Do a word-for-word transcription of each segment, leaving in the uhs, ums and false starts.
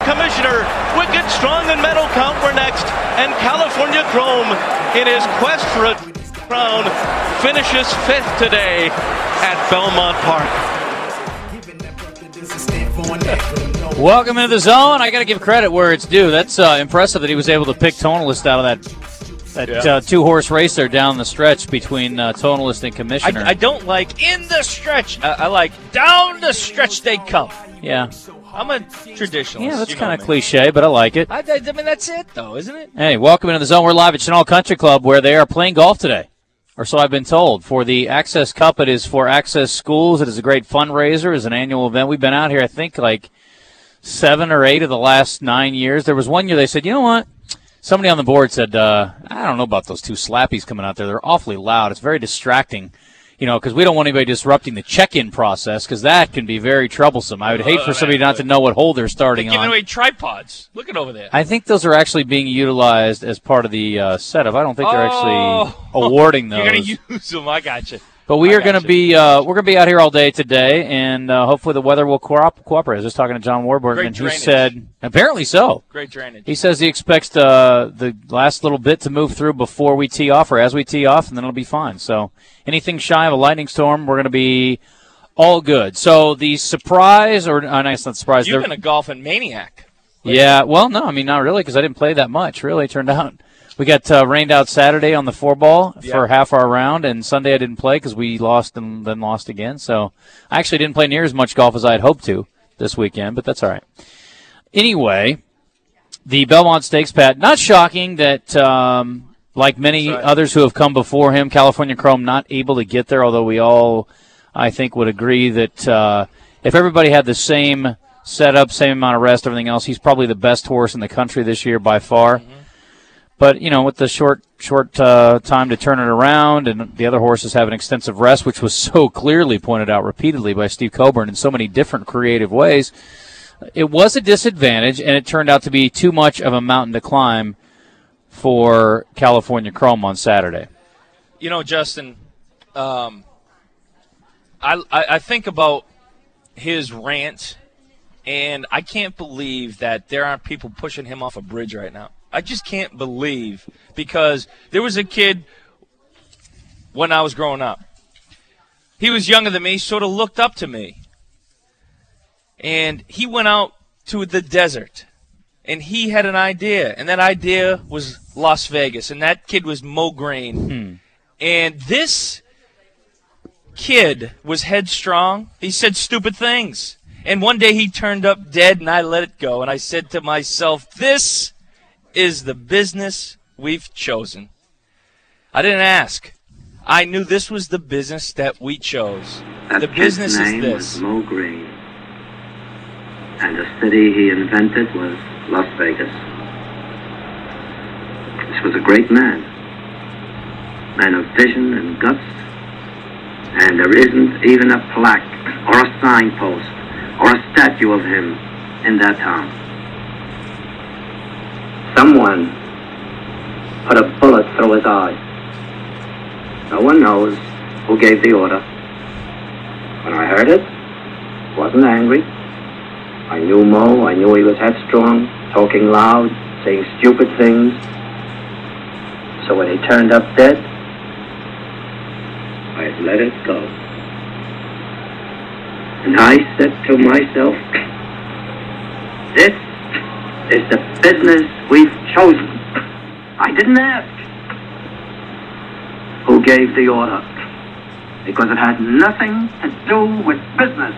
Commissioner. Wicked Strong and Meadow Count were next, and California Chrome, in his quest for a crown, finishes fifth today at Belmont Park. Welcome into the zone. I got to give credit where it's due. That's uh, impressive that he was able to pick Tonalist out of that that yeah. uh, two-horse race there down the stretch between uh, Tonalist and Commissioner. I, I don't like in the stretch. I, I like down the stretch they come. Yeah. I'm a traditionalist. Yeah, that's kind of me. cliche, but I like it. I, I mean, that's it, though, isn't it? Hey, welcome into the zone. We're live at Chenal Country Club where they are playing golf today, or so I've been told. For the Access Cup, it is for Access Schools. It is a great fundraiser. It's an annual event. We've been out here, I think, like seven or eight of the last nine years. There was one year they said, you know what? Somebody on the board said, uh, I don't know about those two slappies coming out there. They're awfully loud. It's very distracting, you know, because we don't want anybody disrupting the check-in process because that can be very troublesome. I would hate for somebody not to know what hole they're starting they're giving on. away tripods. Look at over there. I think those are actually being utilized as part of the uh, setup. I don't think they're oh. actually awarding those. You're going to use them. I got you. But we I are going to be uh, we're going to be out here all day today, and uh, hopefully the weather will co- cooperate. I was just talking to John Warburton, Great and he drainage. said apparently so. Great drainage. He says he expects uh, the last little bit to move through before we tee off, or as we tee off, and then it'll be fine. So anything shy of a lightning storm, we're going to be all good. So the surprise, or uh, no, it's not surprise. You've been a golfing maniac. Yeah, well, no, I mean not really, because I didn't play that much. Really, it turned out. We got uh, rained out Saturday on the four ball yeah. for half our round, and Sunday I didn't play because we lost and then lost again. So I actually didn't play near as much golf as I had hoped to this weekend, but that's all right. Anyway, the Belmont Stakes, Pat, not shocking that, um, like many right. others who have come before him, California Chrome not able to get there, although we all, I think, would agree that uh, if everybody had the same setup, same amount of rest, everything else, he's probably the best horse in the country this year by far. Mm-hmm. But, you know, with the short short uh, time to turn it around, and the other horses have an extensive rest, which was so clearly pointed out repeatedly by Steve Coburn in so many different creative ways, it was a disadvantage, and it turned out to be too much of a mountain to climb for California Chrome on Saturday. You know, Justin, um, I, I, I think about his rant, and I can't believe that there aren't people pushing him off a bridge right now. I just can't believe, because there was a kid when I was growing up. He was younger than me, sort of looked up to me. And he went out to the desert, and he had an idea, and that idea was Las Vegas, and that kid was Mo Green. Hmm. And this kid was headstrong. He said stupid things. And one day he turned up dead, and I let it go. And I said to myself, this is the business we've chosen. I didn't ask. I knew this was the business that we chose. That the business kid's name is was this. Mo Green, and the city he invented was Las Vegas. This was a great man, man of vision and guts, and there isn't even a plaque or a signpost or a statue of him in that town. Someone put a bullet through his eye. No one knows who gave the order. When I heard it, wasn't angry. I knew Mo, I knew he was headstrong, talking loud, saying stupid things. So when he turned up dead, I let it go. And I said to myself, this is the business we've chosen. I didn't ask who gave the order, because it had nothing to do with business.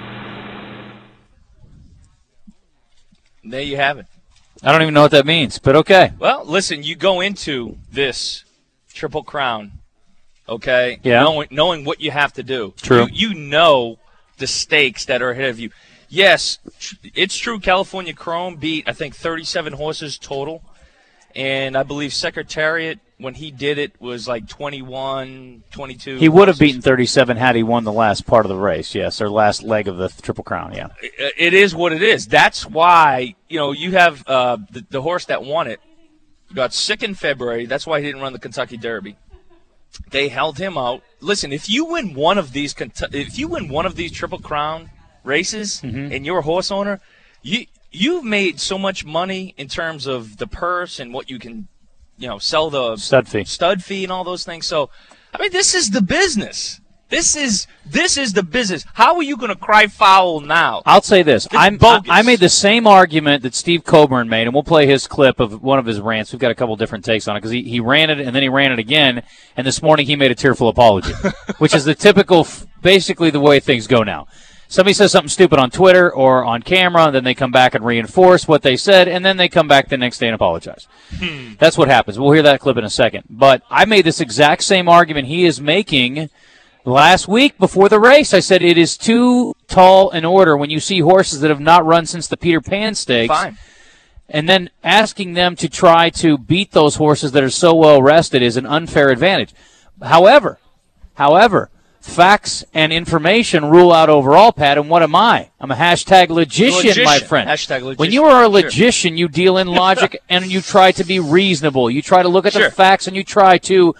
There you have it. I don't even know what that means, but okay. Well, listen, you go into this Triple Crown, okay, yeah. knowing, knowing what you have to do. True. You, you know the stakes that are ahead of you. Yes, it's true California Chrome beat, I think, thirty-seven horses total. And I believe Secretariat, when he did it, was like twenty-one, twenty-two. He would have horses. beaten thirty-seven had he won the last part of the race, yes, or last leg of the Triple Crown, yeah. It, it is what it is. That's why, you know, you have uh, the, the horse that won it got sick in February. That's why he didn't run the Kentucky Derby. They held him out. Listen, if you win one of these, if you win one of these Triple Crown races, mm-hmm. and you're a horse owner, you you've made so much money in terms of the purse and what you can, you know, sell the Stud fee. stud fee and all those things. So, I mean, this is the business. This is this is the business. How are you going to cry foul now? I'll say this. I'm, I, bogus. I made the same argument that Steve Coburn made, and we'll play his clip of one of his rants. We've got a couple different takes on it because he, he ran it, and then he ran it again, and this morning he made a tearful apology, which is the typical, basically the way things go now. Somebody says something stupid on Twitter or on camera, and then they come back and reinforce what they said, and then they come back the next day and apologize. Hmm. That's what happens. We'll hear that clip in a second. But I made this exact same argument he is making last week before the race. I said it is too tall an order when you see horses that have not run since the Peter Pan Stakes. Fine. And then asking them to try to beat those horses that are so well rested is an unfair advantage. However, however, facts and information rule out overall, Pat, and what am I? I'm a hashtag logician, logician. my friend. Hashtag logician. When you are a logician, sure. You deal in logic and you try to be reasonable. You try to look at sure. the facts and you try to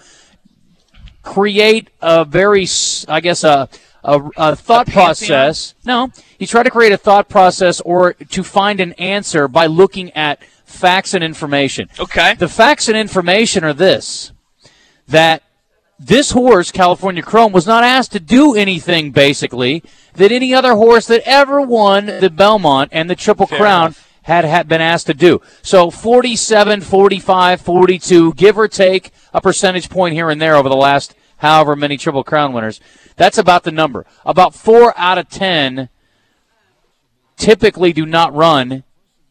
create a very, I guess, a, a, a thought a process. No, you try to create a thought process or to find an answer by looking at facts and information. Okay. The facts and information are this, that this horse, California Chrome, was not asked to do anything, basically, that any other horse that ever won the Belmont and the Triple Fair Crown enough. had, had been asked to do. So forty-seven, forty-five, forty-two, give or take a percentage point here and there over the last however many Triple Crown winners. That's about the number. About four out of ten typically do not run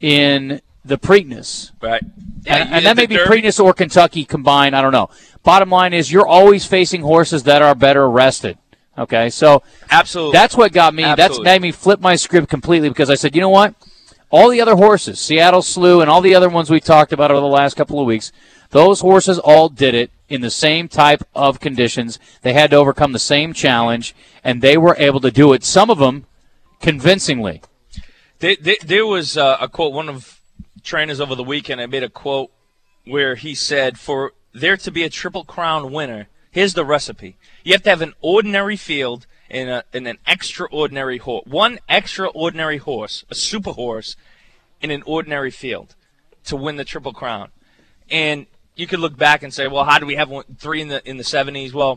in the Preakness. Right. Yeah, and, and that may be Derby. Preakness or Kentucky combined. I don't know. Bottom line is you're always facing horses that are better rested. Okay, so Absolutely. That's what got me. Absolutely. That's made me flip my script completely because I said, you know what? All the other horses, Seattle Slew and all the other ones we talked about over the last couple of weeks, those horses all did it in the same type of conditions. They had to overcome the same challenge, and they were able to do it, some of them convincingly. There, there, there was uh, a quote, one of trainers over the weekend, I made a quote where he said, for there to be a Triple Crown winner, here's the recipe. You have to have an ordinary field and, a, and an extraordinary horse. One extraordinary horse, a super horse, in an ordinary field to win the Triple Crown. And you could look back and say, well, how do we have one, three in the in the seventies? Well,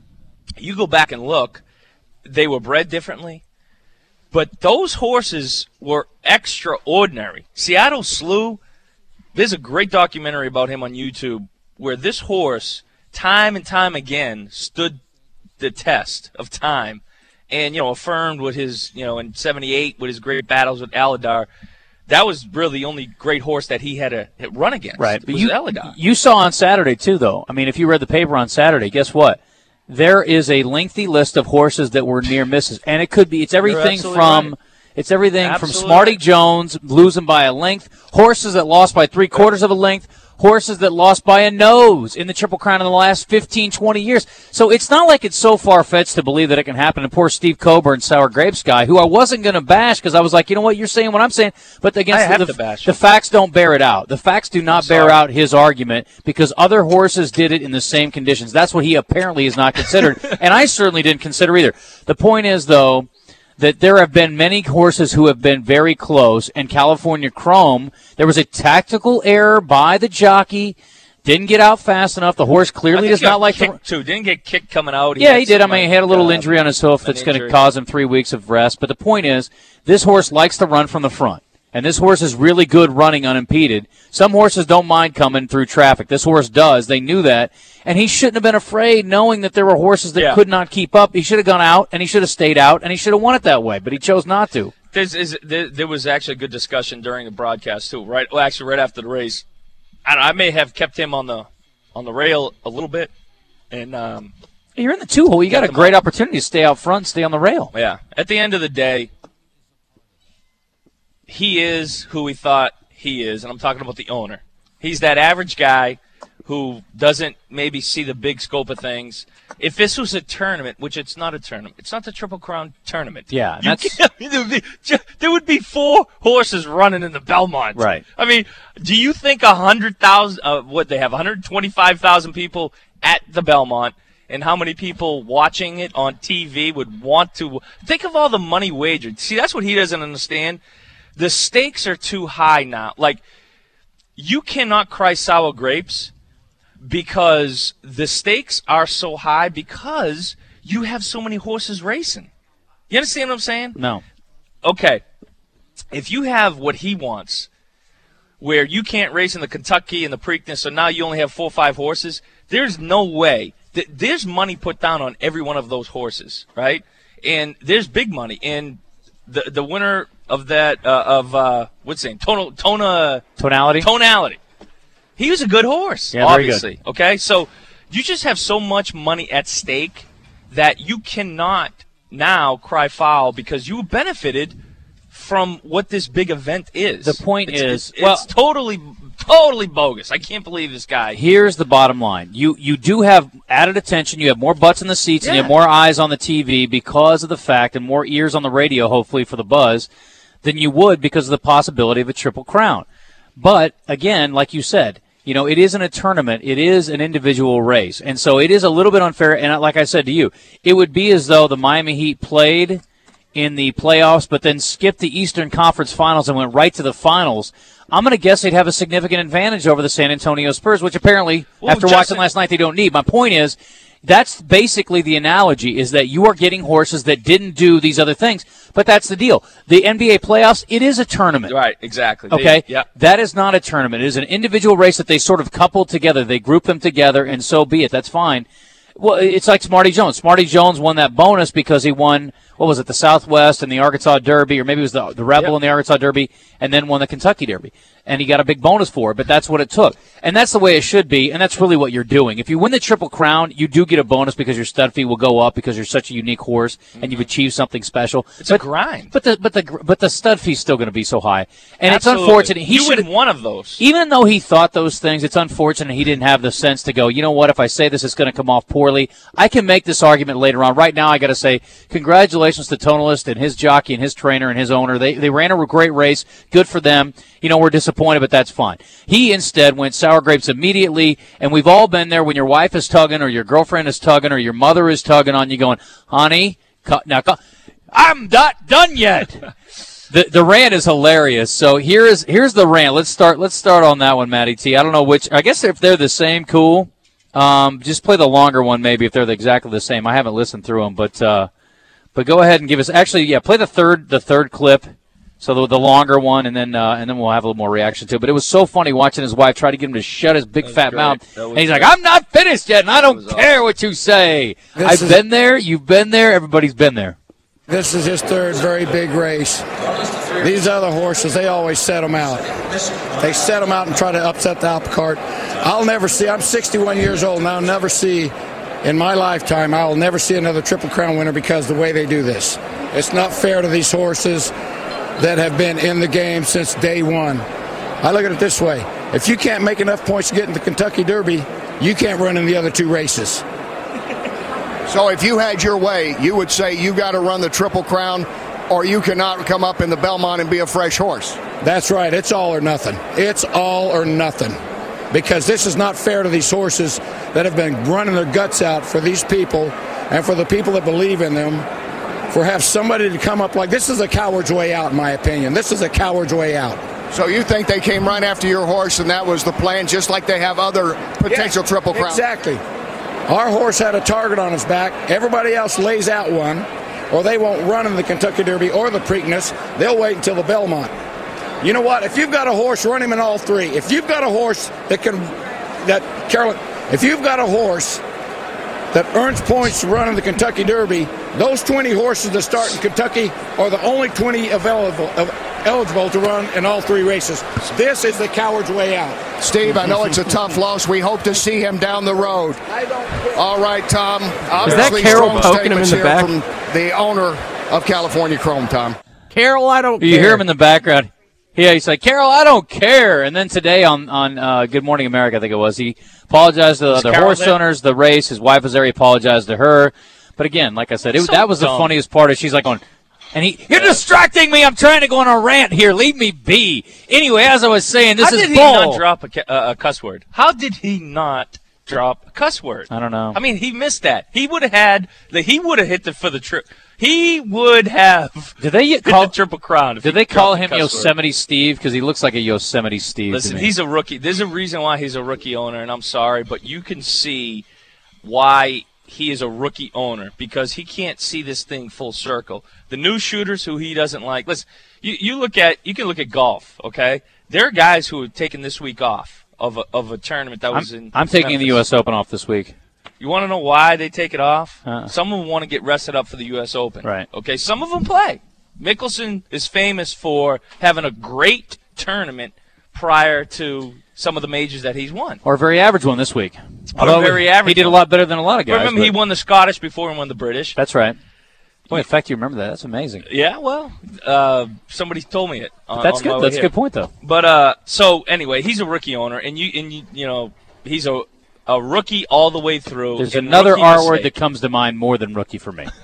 you go back and look. They were bred differently. But those horses were extraordinary. Seattle Slew, there's a great documentary about him on YouTube where this horse, time and time again, stood the test of time and, you know, affirmed with his, you know, in seventy-eight with his great battles with Aladar. That was really the only great horse that he had to run against. Right. But But you, you, you saw on Saturday, too, though. I mean, if you read the paper on Saturday, guess what? There is a lengthy list of horses that were near misses. And it could be, it's everything from, right. it's everything Absolutely from Smarty right. Jones losing by a length, horses that lost by three quarters of a length, horses that lost by a nose in the Triple Crown in the last fifteen, twenty years. So it's not like it's so far-fetched to believe that it can happen. And poor Steve Coburn, Sour Grapes guy, who I wasn't going to bash because I was like, you know what, you're saying what I'm saying. But against I have the, to bash the him. facts don't bear it out. The facts do not I'm bear sorry. out his argument because other horses did it in the same conditions. That's what he apparently has not considered. And I certainly didn't consider either. The point is, though, that there have been many horses who have been very close, and California Chrome, there was a tactical error by the jockey. Didn't get out fast enough. The horse clearly does not like to. Too. Didn't get kicked coming out. Yeah, had he did. I some, mean, he had a little uh, injury on his hoof that's going to injury. cause him three weeks of rest. But the point is, this horse likes to run from the front. And this horse is really good running unimpeded. Some horses don't mind coming through traffic. This horse does. They knew that. And he shouldn't have been afraid knowing that there were horses that Yeah. could not keep up. He should have gone out, and he should have stayed out, and he should have won it that way. But he chose not to. There's, is, there, there was actually a good discussion during the broadcast, too. Right, well, actually, right after the race. I, I may have kept him on the on the rail a little bit. And um, You're in the two-hole. You got a them great up. opportunity to stay out front and stay on the rail. yeah, at the end of the day, he is who we thought he is, and I'm talking about the owner. He's that average guy who doesn't maybe see the big scope of things. If this was a tournament, which it's not a tournament, it's not the Triple Crown tournament. Yeah, and You that's can't- there would be ju- there would be four horses running in the Belmont. Right. I mean, do you think a hundred thousand? Uh, what they have, one hundred twenty-five thousand people at the Belmont, and how many people watching it on T V would want to think of all the money wagered? See, that's what he doesn't understand. The stakes are too high now. Like, you cannot cry sour grapes because the stakes are so high because you have so many horses racing. You understand what I'm saying? No. Okay. If you have what he wants, where you can't race in the Kentucky and the Preakness, so now you only have four or five horses, there's no way. There's money put down on every one of those horses, right? And there's big money. And the the winner of that, uh, of, uh, what's his name? Tona, Tona, Tonality? Tonality. He was a good horse, yeah, very obviously. Good. Okay? So you just have so much money at stake that you cannot now cry foul because you benefited from what this big event is. The point it's, is, it's, well, it's totally, totally bogus. I can't believe this guy. Here's the bottom line: you you do have added attention. You have more butts in the seats, yeah. and you have more eyes on the T V because of the fact, and more ears on the radio, hopefully for the buzz, than you would because of the possibility of a Triple Crown. But again, like you said, you know, it isn't a tournament. It is an individual race, and so it is a little bit unfair. And like I said to you, it would be as though the Miami Heat played in the playoffs, but then skipped the Eastern Conference Finals and went right to the finals. I'm going to guess they'd have a significant advantage over the San Antonio Spurs, which apparently, well, after Justin, watching last night, they don't need. My point is, that's basically the analogy, is that you are getting horses that didn't do these other things, but that's the deal. The N B A playoffs, it is a tournament. Right, exactly. Okay? They, yeah. That is not a tournament. It is an individual race that they sort of coupled together. They group them together, and so be it. That's fine. Well, it's like Smarty Jones. Smarty Jones won that bonus because he won, what was it, the Southwest and the Arkansas Derby, or maybe it was the, the Rebel yep. and the Arkansas Derby, and then won the Kentucky Derby. And he got a big bonus for it, but that's what it took. And that's the way it should be, and that's really what you're doing. If you win the Triple Crown, you do get a bonus because your stud fee will go up because you're such a unique horse and mm-hmm. you've achieved something special. It's but, a grind. But the but the but the stud fee's still going to be so high, and Absolutely. It's unfortunate. He you win one of those. Even though he thought those things, it's unfortunate he didn't have the sense to go, you know what? If I say this, it's going to come off poorly. I can make this argument later on. Right now, I got to say congratulations to Tonalist and his jockey and his trainer and his owner. They they ran a great race. Good for them. You know, we're disappointed, but that's fine. He instead went sour grapes immediately, and we've all been there when your wife is tugging or your girlfriend is tugging or your mother is tugging on you going, honey, cut, now cut. I'm not done yet. the the rant is hilarious. So here is here's the rant. Let's start let's start on that one, Matty T. I don't know which. I guess if they're the same, cool. Um, just play the longer one maybe if they're exactly the same. I haven't listened through them, but uh, but go ahead and give us. Actually, yeah, play the third the third clip. So the, the longer one, and then uh, and then we'll have a little more reaction to it. But it was so funny watching his wife try to get him to shut his big fat great. mouth. And he's great. like, I'm not finished yet, and I don't care awesome. What you say. This I've been there, you've been there, everybody's been there. This is his third very big race. These other horses, they always set them out. They set them out and try to upset the apple cart. I'll never see, I'm sixty-one years old, and I'll never see, in my lifetime, I will never see another Triple Crown winner because of the way they do this. It's not fair to these horses that have been in the game since day one. I look at it this way. If you can't make enough points to get in the Kentucky Derby, you can't run in the other two races. So if you had your way, you would say you got to run the Triple Crown or you cannot come up in the Belmont and be a fresh horse. That's right. It's all or nothing. It's all or nothing. Because this is not fair to these horses that have been running their guts out for these people and for the people that believe in them. For have somebody to come up like this is a coward's way out, in my opinion. This is a coward's way out. So you think they came right after your horse and that was the plan, just like they have other potential yeah, Triple Crowns? Exactly. Our horse had a target on his back. Everybody else lays out one, or they won't run in the Kentucky Derby or the Preakness. They'll wait until the Belmont. You know what? If you've got a horse, run him in all three. If you've got a horse that can, that Carolyn, if you've got a horse that earns points to run in the Kentucky Derby, those twenty horses that start in Kentucky are the only twenty available, eligible to run in all three races. This is the coward's way out. Steve, I know it's a tough loss. We hope to see him down the road. I don't All right, Tom. Is that Carol poking him in the back? From the owner of California Chrome, Tom. Carol, I don't you care. You hear him in the background. Yeah, he's like, Carol, I don't care. And then today on, on uh, Good Morning America, I think it was, he apologized to the other horse there? owners, the race. His wife was there. He apologized to her. But again, like I said, it, so that was dumb. The funniest part. Is she's like going, and he, you're distracting me. I'm trying to go on a rant here. Leave me be. Anyway, as I was saying, this How is did bull. he not drop a, uh, a cuss word? How did he not drop a cuss word? I don't know. I mean, he missed that. He would have had the. He would have hit the for the trip. he would have. Do they call the Triple Crown? Do they call him Yosemite word. Steve? Because he looks like a Yosemite Steve. Listen, to me. he's a rookie. There's a reason why he's a rookie owner, and I'm sorry, but you can see why he is a rookie owner, because he can't see this thing full circle. The new shooters who he doesn't like. Listen, you, you look at you can look at golf. Okay, there are guys who have taken this week off of a, of a tournament that was I'm, in. I'm taking Memphis. the U S Open off this week. You want to know why they take it off? Uh, Some of them want to get rested up for the U S Open. Right. Okay. Some of them play. Mickelson is famous for having a great tournament prior to some of the majors that he's won. Or a very average one this week. Or a very average He did one. a lot better than a lot of guys. Remember, but... he won the Scottish before he won the British. That's right. Boy, in fact, you remember that. That's amazing. Yeah, well, uh, somebody told me it. On, That's on good. That's a good point, though. But uh, so anyway, he's a rookie owner, and you and you, you know, he's a a rookie all the way through. There's another R R word that comes to mind more than rookie for me.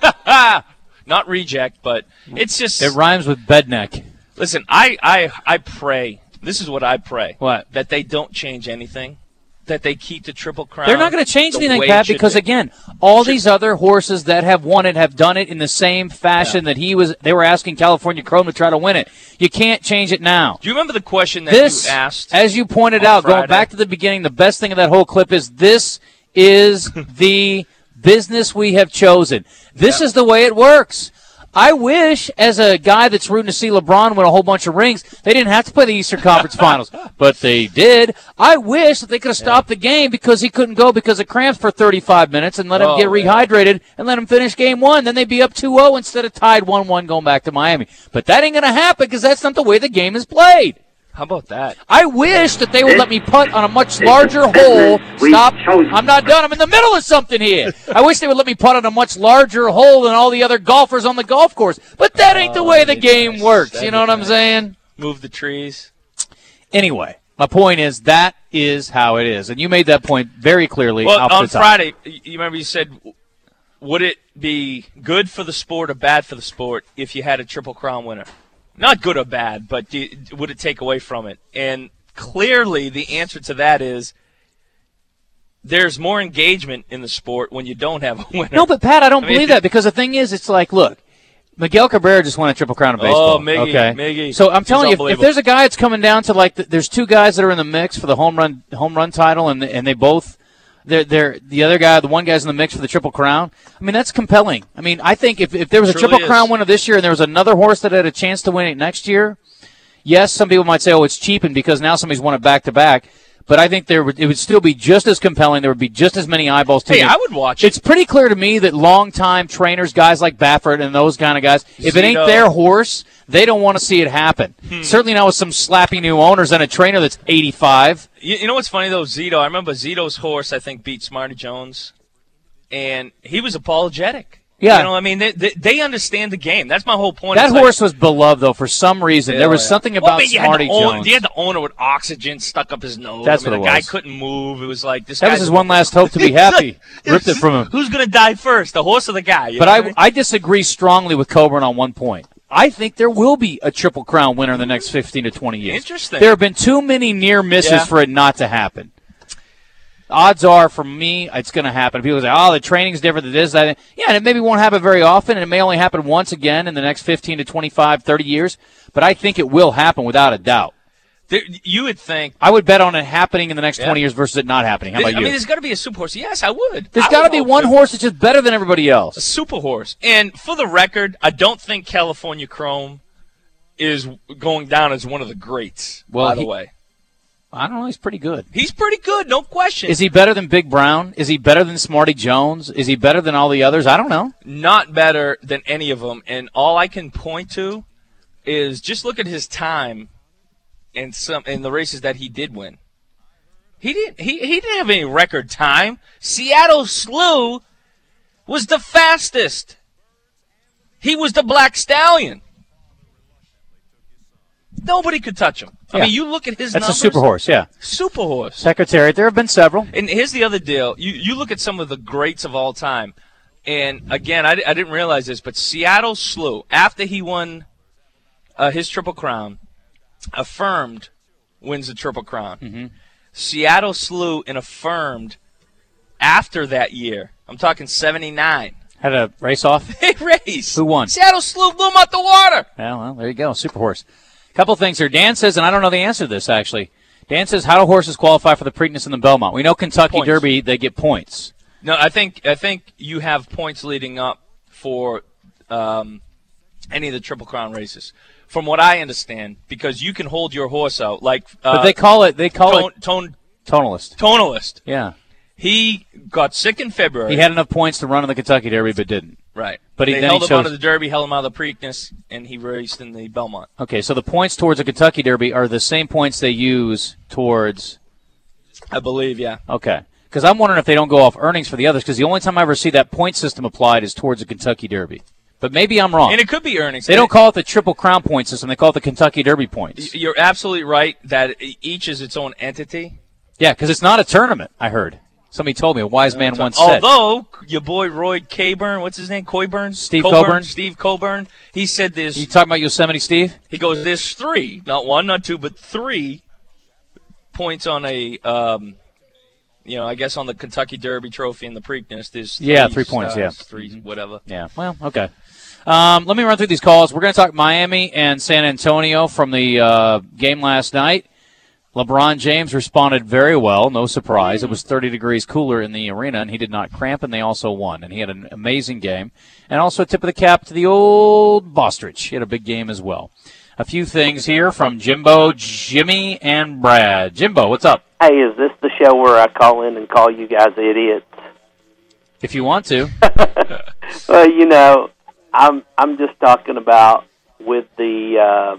Not reject, but it's just it rhymes with bedneck. Listen, I, I I pray. This is what I pray. What? That they don't change anything. That they keep the Triple Crown. They're not going to change the anything, way Pat, it should because be. again, all these other horses that have won it have done it in the same fashion Yeah. that he was. They were asking California Chrome to try to win it. You can't change it now. Do you remember the question that This, you asked? as you pointed on out, Friday? going back to the beginning, the best thing of that whole clip is this is the business we have chosen. This Yeah. is the way it works. I wish, as a guy that's rooting to see LeBron win a whole bunch of rings, they didn't have to play the Eastern Conference Finals, but they did. I wish that they could have stopped the game because he couldn't go because of cramps for thirty-five minutes and let him Oh, get yeah. rehydrated and let him finish game one. Then they'd be up two oh instead of tied one one going back to Miami. But that ain't going to happen because that's not the way the game is played. How about that? I wish that they would This let me putt on a much is larger the business hole. we've Stop. chosen. I'm not done. I'm in the middle of something here. I wish they would let me putt on a much larger hole than all the other golfers on the golf course. But that ain't the Oh, way the that'd be game nice. works. That'd You know be what I'm nice. saying? Move the trees. Anyway, my point is that is how it is. And you made that point very clearly Well, off on the top. Friday, you remember you said, would it be good for the sport or bad for the sport if you had a Triple Crown winner? Not good or bad, but do, would it take away from it? And clearly the answer to that is there's more engagement in the sport when you don't have a winner. No, but Pat, I don't I mean, believe that because the thing is, it's like, look, Miguel Cabrera just won a Triple Crown in baseball. Oh, Miggy, okay? Miggy. So I'm He's telling you, if, if unbelievable. there's a guy that's coming down to like, the, there's two guys that are in the mix for the home run home run title, and and they both, they're they're the other guy, the one guy's in the mix for the Triple Crown. I mean, that's compelling. I mean, I think if if there was a Truly Triple is. Crown winner this year and there was another horse that had a chance to win it next year, yes, some people might say, oh, it's cheapened because now somebody's won it back to back. But I think there would, it would still be just as compelling. There would be just as many eyeballs to Hey, it. I would watch it. It's pretty clear to me that longtime trainers, guys like Baffert and those kind of guys, if it ain't Zito. their horse, they don't want to see it happen. Hmm. Certainly not with some slappy new owners and a trainer that's eighty-five. You, you know what's funny, though? Zito, I remember Zito's horse, I think, beat Smarty Jones, and he was apologetic. Yeah. You know, I mean, they, they, they understand the game. That's my whole point. That It's like- horse was beloved, though, for some reason. Yeah, there was yeah. something Well, about but you had Smarty the own- Jones. You had the owner with oxygen stuck up his nose. That's I mean, what the it guy was. couldn't move. It was like this. That was guy's- his one last hope to be happy. Ripped it from him. Who's going to die first, the horse or the guy? You But know I, what mean? I disagree strongly with Coburn on one point. I think there will be a Triple Crown winner in the next fifteen to twenty years. Interesting. There have been too many near misses Yeah. for it not to happen. Odds are, for me, it's going to happen. People say, oh, the training's different than this. That. Yeah, and it maybe won't happen very often, and it may only happen once again in the next fifteen to twenty-five, thirty years. But I think it will happen without a doubt. There, you would think. I would bet on it happening in the next Yeah. twenty years versus it not happening. How I about you? mean, there's got to be a super horse. Yes, I would. There's I got to would be vote one for- horse that's just better than everybody A else. super horse. And for the record, I don't think California Chrome is going down as one of the greats, Well, by the he- way. I don't know. He's pretty good. He's pretty good, no question. Is he better than Big Brown? Is he better than Smarty Jones? Is he better than all the others? I don't know. Not better than any of them. And all I can point to is just look at his time in some in the races that he did win. He didn't he, he didn't have any record time. Seattle Slew was the fastest. He was the Black Stallion. Nobody could touch him. I Yeah. mean, you look at his That's numbers. a super horse, yeah. Super horse. Secretariat, there have been several. And here's the other deal. You you look at some of the greats of all time. And, again, I, I didn't realize this, but Seattle Slew, after he won uh, his Triple Crown, Affirmed wins the Triple Crown. Mm-hmm. Seattle Slew and Affirmed after that year, I'm talking seventy-nine. Had a race off? Big race. Who won? Seattle Slew blew him out the water. Yeah, well, there you go. Super horse. A couple things here. Dan says, and I don't know the answer to this, actually. Dan says, how do horses qualify for the Preakness and the Belmont? We know Kentucky Points. Derby, they get points. No, I think I think you have points leading up for um, any of the Triple Crown races. From what I understand, because you can hold your horse out. like. Uh, But they call it, they call tone, it tone, tonalist. Tonalist. Yeah. He got sick in February. He had enough points to run in the Kentucky Derby, but didn't. Right. But he, they then held he him chose... out of the Derby, held him out of the Preakness, and he raced in the Belmont. Okay, so the points towards the Kentucky Derby are the same points they use towards... I believe, yeah. Okay. Because I'm wondering if they don't go off earnings for the others, because the only time I ever see that point system applied is towards the Kentucky Derby. But maybe I'm wrong. And it could be earnings. They don't call it the Triple Crown point system. They call it the Kentucky Derby points. You're absolutely right that each is its own entity. Yeah, because it's not a tournament, I heard. Somebody told me, a wise man once said. Although, your boy Roy Coburn, what's his name, Coburn? Steve Coburn? Steve Coburn. He said this. You talking about Yosemite Steve? He goes, there's three, not one, not two, but three points on a, um, you know, I guess on the Kentucky Derby Trophy and the Preakness. There's three Yeah, three points, stars, yeah. Three, whatever. Yeah, well, okay. Um, let me run through these calls. We're going to talk Miami and San Antonio from the uh, game last night. LeBron James responded very well, no surprise. It was thirty degrees cooler in the arena, and he did not cramp, and they also won. And he had an amazing game. And also a tip of the cap to the old Bostrich. He had a big game as well. A few things here from Jimbo, Jimmy, and Brad. Jimbo, what's up? Hey, is this the show where I call in and call you guys idiots? If you want to. Well, you know, I'm I'm just talking about with the uh,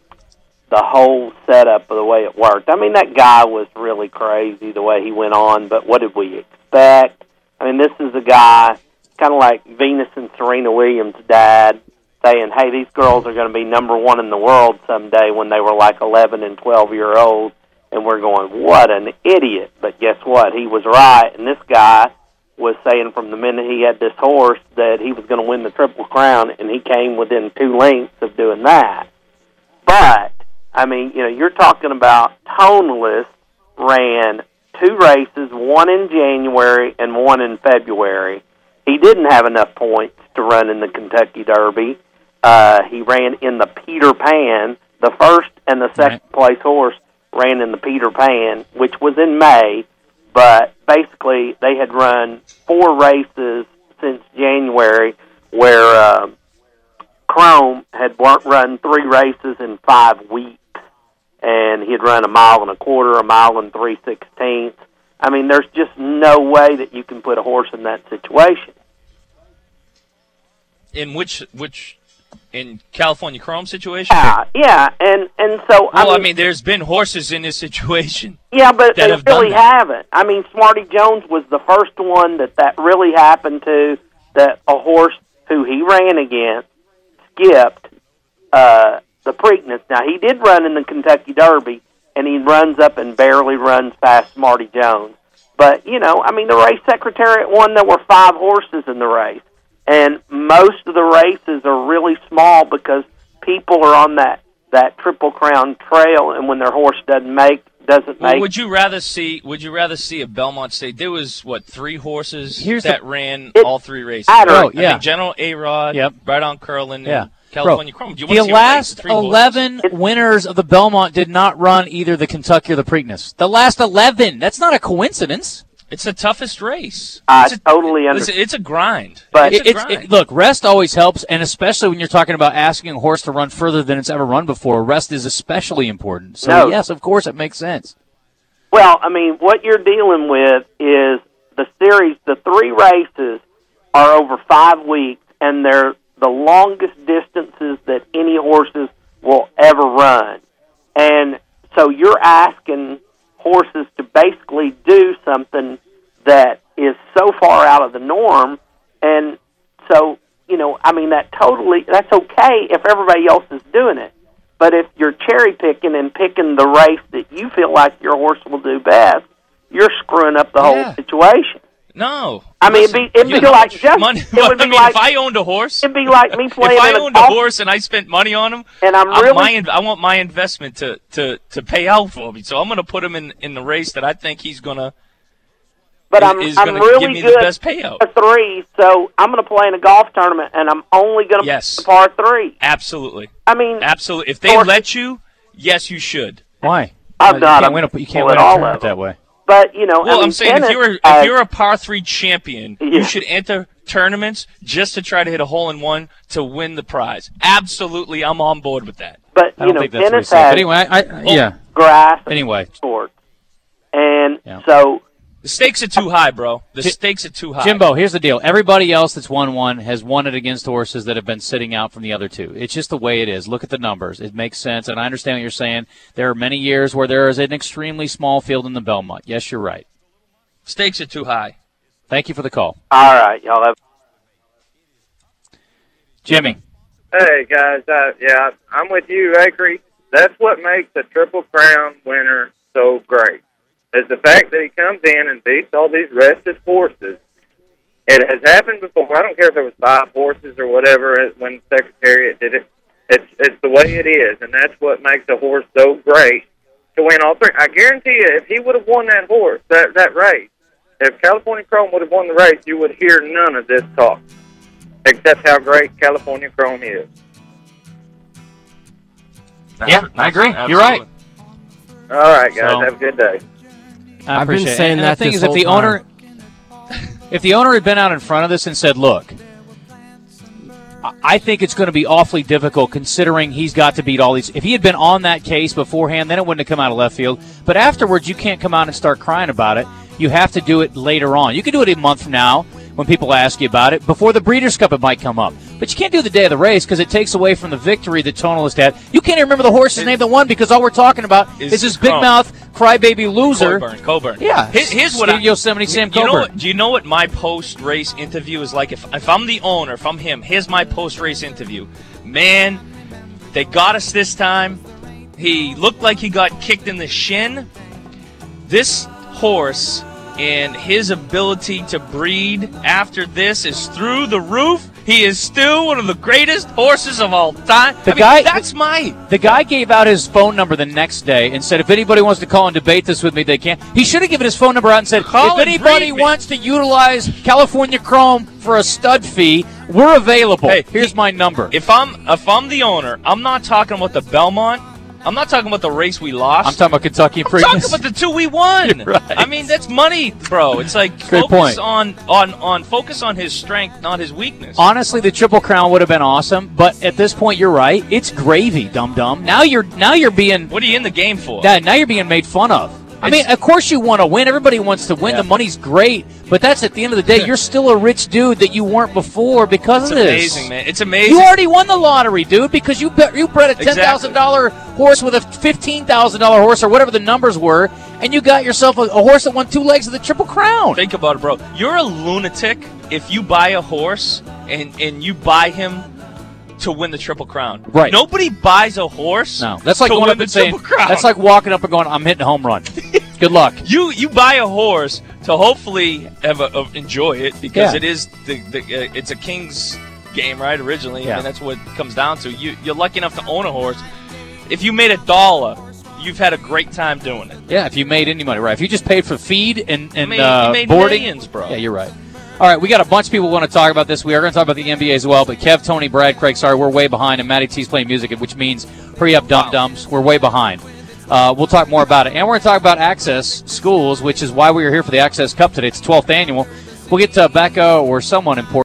the whole setup of the way it worked. I mean, that guy was really crazy the way he went on, but what did we expect? I mean, this is a guy kind of like Venus and Serena Williams' dad saying, hey, these girls are going to be number one in the world someday when they were like eleven and twelve year olds, and we're going, what an idiot. But guess what? He was right, and this guy was saying from the minute he had this horse that he was going to win the Triple Crown, and he came within two lengths of doing that. But, I mean, you know, you're talking about Tonalist ran two races, one in January and one in February. He didn't have enough points to run in the Kentucky Derby. Uh, he ran in the Peter Pan. The first and the second right. place horse ran in the Peter Pan, which was in May. But basically, they had run four races since January, where uh, Chrome had run three races in five weeks, and he had run a mile and a quarter, a mile and three sixteenths. I mean, there's just no way that you can put a horse in that situation. In which which in California Chrome situation? Yeah, yeah, and and so well, I mean, I mean, there's been horses in this situation. Yeah, but that they have really done that. haven't. I mean, Smarty Jones was the first one that that really happened to. That a horse who he ran against skipped uh, the Preakness. Now he did run in the Kentucky Derby, and he runs up and barely runs past Smarty Jones. But you know, I mean, the race secretariat won. There were five horses in the race. And most of the races are really small because people are on that, that Triple Crown trail, and when their horse doesn't make doesn't well, make. Would you rather see? Would you rather see a Belmont State? There was what three horses Here's that the, ring it, all three races. Oh, yeah. I think General A-Rod, yep. Right on Curlin, yeah. and California Bro, Chrome. Do you the want to see last three eleven horses? winners of the Belmont did not run either the Kentucky or the Preakness. The last eleven. That's not a coincidence. It's the toughest race. I it's a, totally understand. It's, it's a grind. But it's a it's, grind. it, look, rest always helps, and especially when you're talking about asking a horse to run further than it's ever run before, rest is especially important. So, no. yes, of course, it makes sense. Well, I mean, what you're dealing with is the series, the three races are over five weeks, and they're the longest distances that any horses will ever run. And so you're asking horses to basically do something that is so far out of the norm, and so, you know, I mean, that totally, that's okay if everybody else is doing it, but if you're cherry picking and picking the race that you feel like your horse will do best, you're screwing up the yeah. whole situation. No. I mean, Listen, it'd be, it'd be like just, money, it would I be mean, like, if I owned a horse, it'd be like me playing if I in a owned golf, a horse and I spent money on him, and I'm I'm really, my, I want my investment to, to, to pay out for me. So I'm going to put him in, in the race that I think he's going to but is, I'm is I'm going to really give me good the best payout. at three, so I'm going to play in a golf tournament, and I'm only going to Yes. play par three. Absolutely. I mean, Absolutely. If they or- let you, yes, you should. Why? I'm you not can't a win a, you can't fool win at a all tournament of them. that way. But you know, Well, I mean, I'm saying if tennis you're if has- you're a par three champion, Yeah. you should enter tournaments just to try to hit a hole in one to win the prize. Absolutely, I'm on board with that. but I you don't know, think that's what he tennis said. has But anyway, I, I, yeah. grass and Anyway. sports, and Yeah. so The stakes are too high, bro. The J- stakes are too high. Jimbo, here's the deal. Everybody else that's won one has won it against horses that have been sitting out from the other two. It's just the way it is. Look at the numbers. It makes sense, and I understand what you're saying. There are many years where there is an extremely small field in the Belmont. Yes, you're right. Stakes are too high. Thank you for the call. all right, y'all have. Jimmy. Hey, guys. Uh, yeah, I'm with you, Acre. That's what makes a Triple Crown winner so great, is the fact that he comes in and beats all these rested horses. It has happened before. I don't care if there was five horses or whatever when Secretariat did it. It's, it's the way it is, and that's what makes a horse so great to win all three. I guarantee you, if he would have won that horse, that, that race, if California Chrome would have won the race, you would hear none of this talk, except how great California Chrome is. Yeah, I agree. You're right. All right, guys. So- have a good day. I I've been appreciate it. saying And that the thing this is, if whole the time. owner, if the owner had been out in front of this and said, "Look, I- I think it's going to be awfully difficult considering he's got to beat all these." If he had been on that case beforehand, then it wouldn't have come out of left field. But afterwards, you can't come out and start crying about it. You have to do it later on. You can do it a month from now when people ask you about it. Before the Breeders' Cup, it might come up. But you can't do it the day of the race because it takes away from the victory that Tonalist had. You can't even remember the horse's name that won because all we're talking about Is is this big Chrome. mouth crybaby loser. Coburn, Coburn. Yeah. Here- Here's what Steve I, Yosemite Sam you know Coburn. what, do you know what my post-race interview is like? If, if I'm the owner, if I'm him, here's my post-race interview. Man, they got us this time. He looked like he got kicked in the shin. This horse and his ability to breed after this is through the roof. He is still one of the greatest horses of all time. The I mean, guy- that's my... The guy gave out his phone number the next day and said, if anybody wants to call and debate this with me, they can. He should have given his phone number out and said, Call if and anybody breed me. wants to utilize California Chrome for a stud fee, we're available. Hey, Here's he- my number. If I'm if I'm the owner, I'm not talking about the Belmont. I'm not talking about the race we lost. I'm talking about Kentucky I'm talking Preakness. about the two we won. You're right. I mean, that's money, bro. It's like Great focus point. on on on focus on his strength, not his weakness. Honestly, the Triple Crown would have been awesome, but at this point, you're right. It's gravy, dum dum. Now you're now you're being What are you in the game for? now, now you're being made fun of. I It's- mean, of course you want to win. Everybody wants to win. Yeah. The money's great, but that's at the end of the day. You're still a rich dude that you weren't before because It's of this. amazing, man. It's amazing. You already won the lottery, dude, because you bet, you bred a ten thousand dollar horse with a fifteen thousand dollar horse or whatever the numbers were, and you got yourself a, a horse that won two legs of the Triple Crown. Think about it, bro. You're a lunatic if you buy a horse and and you buy him to win the Triple Crown. Right. Nobody buys a horse. No, that's like to going win up the and saying, Triple Crown. that's like walking up and going, I'm hitting a home run. Good luck. You you buy a horse to hopefully have a, uh, enjoy it because Yeah. it is the, the uh, it's a king's game, right? Originally, Yeah. and that's what it comes down to. You you're lucky enough to own a horse. If you made a dollar, you've had a great time doing it. Yeah, if you made any money, right. If you just paid for feed and, and made- you uh, made boarding. millions, bro. Yeah, you're right. All right, we got a bunch of people want to talk about this. We are going to talk about the N B A as well, but Kev, Tony, Brad, Craig, sorry, we're way behind, and Matty T's playing music, which means hurry up, dum-dums. We're way behind. Uh, we'll talk more about it. And we're going to talk about Access Schools, which is why we are here for the Access Cup today. It's twelfth annual. We'll get to Becca or someone important.